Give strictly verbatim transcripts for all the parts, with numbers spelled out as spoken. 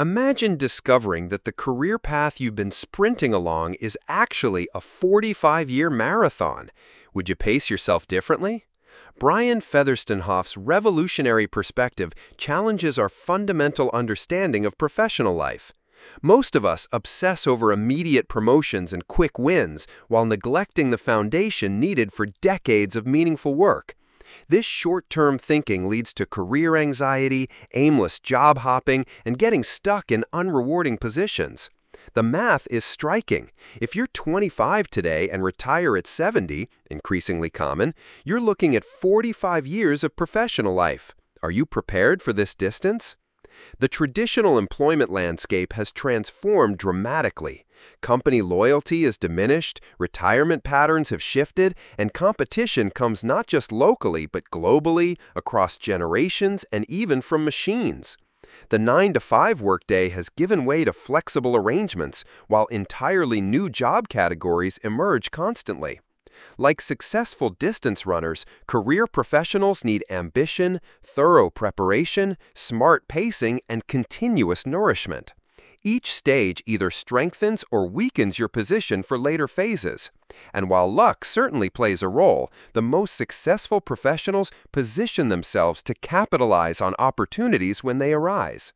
Imagine discovering that the career path you've been sprinting along is actually a forty-five-year marathon. Would you pace yourself differently? Brian Featherstonehoff's revolutionary perspective challenges our fundamental understanding of professional life. Most of us obsess over immediate promotions and quick wins while neglecting the foundation needed for decades of meaningful work. This short-term thinking leads to career anxiety, aimless job hopping, and getting stuck in unrewarding positions. The math is striking. If you're twenty-five today and retire at seventy, increasingly common, you're looking at forty-five years of professional life. Are you prepared for this distance? The traditional employment landscape has transformed dramatically. Company loyalty is diminished, retirement patterns have shifted, and competition comes not just locally but globally, across generations, and even from machines. The nine to five workday has given way to flexible arrangements, while entirely new job categories emerge constantly. Like successful distance runners, career professionals need ambition, thorough preparation, smart pacing, and continuous nourishment. Each stage either strengthens or weakens your position for later phases. And while luck certainly plays a role, the most successful professionals position themselves to capitalize on opportunities when they arise.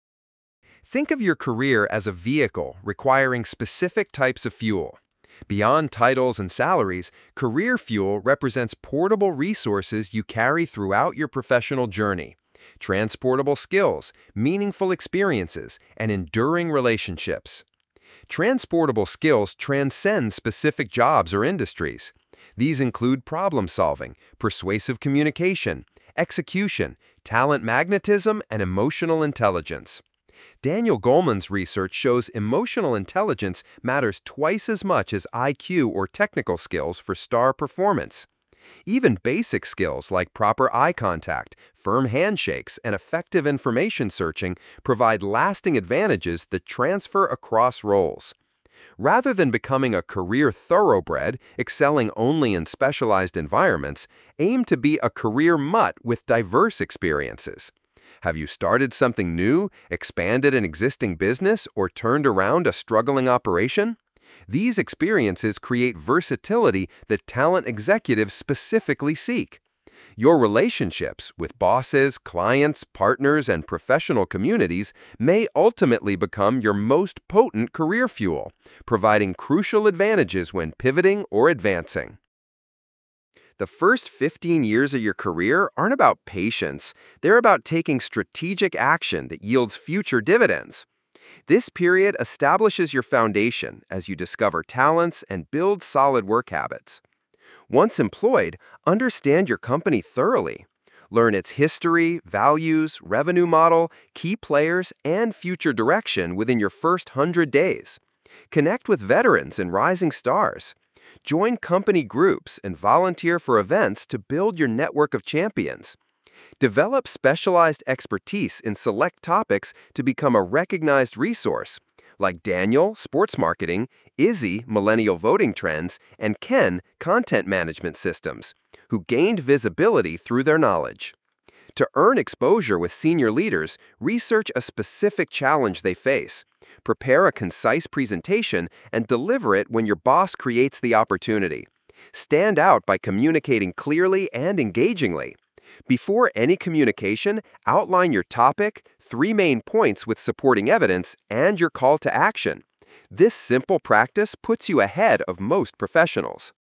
Think of your career as a vehicle requiring specific types of fuel. Beyond titles and salaries, career fuel represents portable resources you carry throughout your professional journey. Transportable skills, meaningful experiences, and enduring relationships. Transportable skills transcend specific jobs or industries. These include problem solving, persuasive communication, execution, talent magnetism, and emotional intelligence. Daniel Goleman's research shows emotional intelligence matters twice as much as I Q or technical skills for star performance. Even basic skills like proper eye contact, firm handshakes, and effective information searching provide lasting advantages that transfer across roles. Rather than becoming a career thoroughbred, excelling only in specialized environments, aim to be a career mutt with diverse experiences. Have you started something new, expanded an existing business, or turned around a struggling operation? These experiences create versatility that talent executives specifically seek. Your relationships with bosses, clients, partners, and professional communities may ultimately become your most potent career fuel, providing crucial advantages when pivoting or advancing. The first fifteen years of your career aren't about patience. They're about taking strategic action that yields future dividends. This period establishes your foundation as you discover talents and build solid work habits. Once employed, understand your company thoroughly. Learn its history, values, revenue model, key players, and future direction within your first hundred days. Connect with veterans and rising stars. Join company groups and volunteer for events to build your network of champions. Develop specialized expertise in select topics to become a recognized resource, like Daniel, sports marketing, Izzy, millennial voting trends, and Ken, content management systems, who gained visibility through their knowledge. To earn exposure with senior leaders, research a specific challenge they face. Prepare a concise presentation and deliver it when your boss creates the opportunity. Stand out by communicating clearly and engagingly. Before any communication, outline your topic, three main points with supporting evidence, and your call to action. This simple practice puts you ahead of most professionals.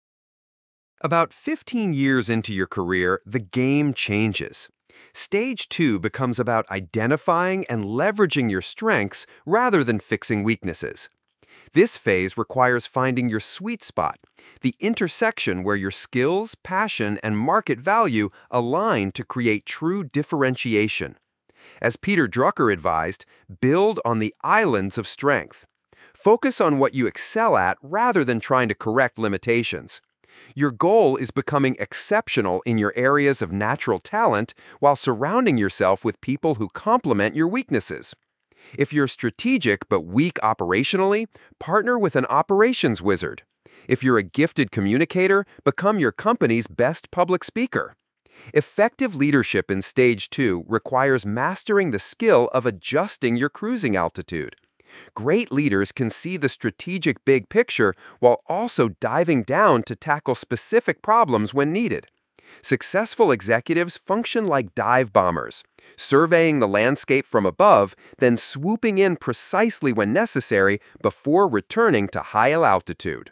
About fifteen years into your career, the game changes. Stage two becomes about identifying and leveraging your strengths rather than fixing weaknesses. This phase requires finding your sweet spot, the intersection where your skills, passion, and market value align to create true differentiation. As Peter Drucker advised, build on the islands of strength. Focus on what you excel at rather than trying to correct limitations. Your goal is becoming exceptional in your areas of natural talent while surrounding yourself with people who complement your weaknesses. If you're strategic but weak operationally, partner with an operations wizard. If you're a gifted communicator, become your company's best public speaker. Effective leadership in stage two requires mastering the skill of adjusting your cruising altitude. Great leaders can see the strategic big picture while also diving down to tackle specific problems when needed. Successful executives function like dive bombers, surveying the landscape from above, then swooping in precisely when necessary before returning to high altitude.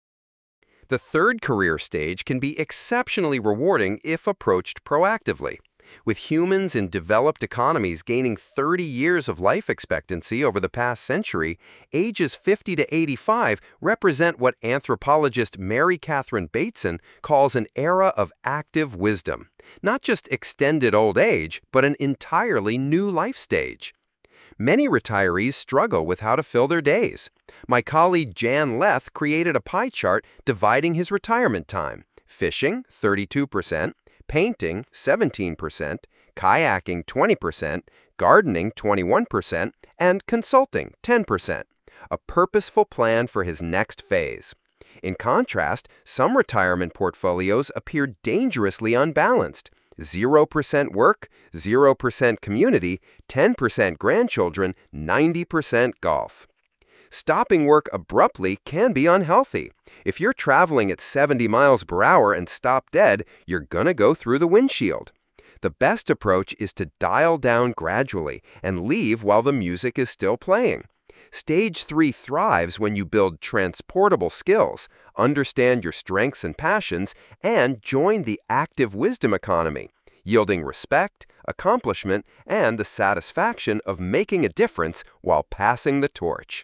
The third career stage can be exceptionally rewarding if approached proactively. With humans in developed economies gaining thirty years of life expectancy over the past century, ages fifty to eighty-five represent what anthropologist Mary Catherine Bateson calls an era of active wisdom. Not just extended old age, but an entirely new life stage. Many retirees struggle with how to fill their days. My colleague Jan Leth created a pie chart dividing his retirement time: fishing, thirty-two percent, painting, seventeen percent, kayaking, twenty percent, gardening, twenty-one percent, and consulting, ten percent. A purposeful plan for his next phase. In contrast, some retirement portfolios appear dangerously unbalanced. zero percent work, zero percent community, ten percent grandchildren, ninety percent golf. Stopping work abruptly can be unhealthy. If you're traveling at seventy miles per hour and stop dead, you're gonna go through the windshield. The best approach is to dial down gradually and leave while the music is still playing. Stage three thrives when you build transportable skills, understand your strengths and passions, and join the active wisdom economy, yielding respect, accomplishment, and the satisfaction of making a difference while passing the torch.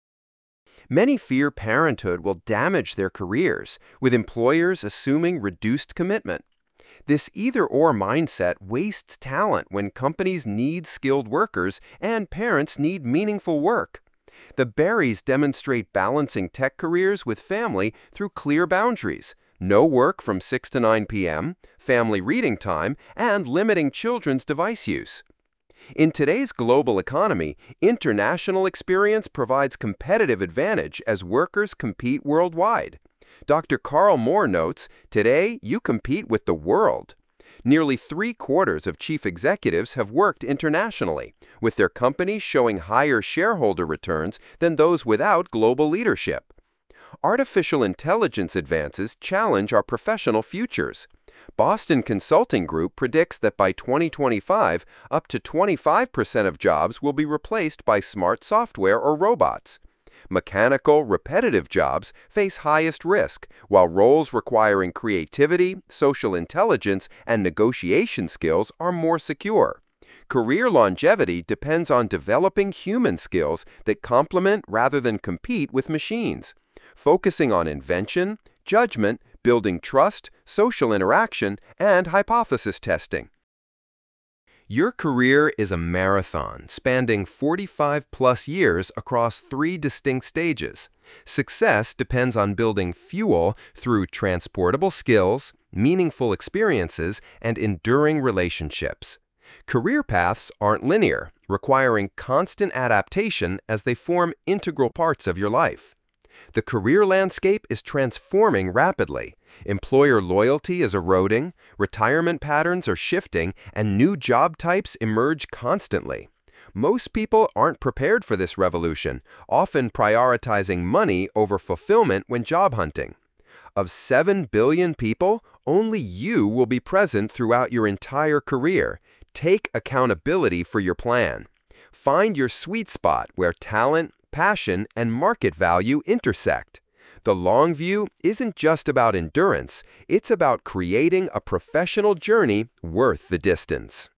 Many fear parenthood will damage their careers, with employers assuming reduced commitment. This either-or mindset wastes talent when companies need skilled workers and parents need meaningful work. The Berries demonstrate balancing tech careers with family through clear boundaries: no work from six to nine p m, family reading time, and limiting children's device use. In today's global economy, international experience provides competitive advantage as workers compete worldwide. Doctor Carl Moore notes, "Today, you compete with the world." Nearly three-quarters of chief executives have worked internationally, with their companies showing higher shareholder returns than those without global leadership. Artificial intelligence advances challenge our professional futures. Boston Consulting Group predicts that by twenty twenty-five, up to twenty-five percent of jobs will be replaced by smart software or robots. Mechanical, repetitive jobs face highest risk, while roles requiring creativity, social intelligence, and negotiation skills are more secure. Career longevity depends on developing human skills that complement rather than compete with machines, focusing on invention, judgment, building trust, social interaction, and hypothesis testing. Your career is a marathon spanning forty-five plus years across three distinct stages. Success depends on building fuel through transportable skills, meaningful experiences, and enduring relationships. Career paths aren't linear, requiring constant adaptation as they form integral parts of your life. The career landscape is transforming rapidly. Employer loyalty is eroding, retirement patterns are shifting, and new job types emerge constantly. Most people aren't prepared for this revolution, often prioritizing money over fulfillment when job hunting. Of seven billion people, only you will be present throughout your entire career. Take accountability for your plan. Find your sweet spot where talent, passion, and market value intersect. The long view isn't just about endurance, it's about creating a professional journey worth the distance.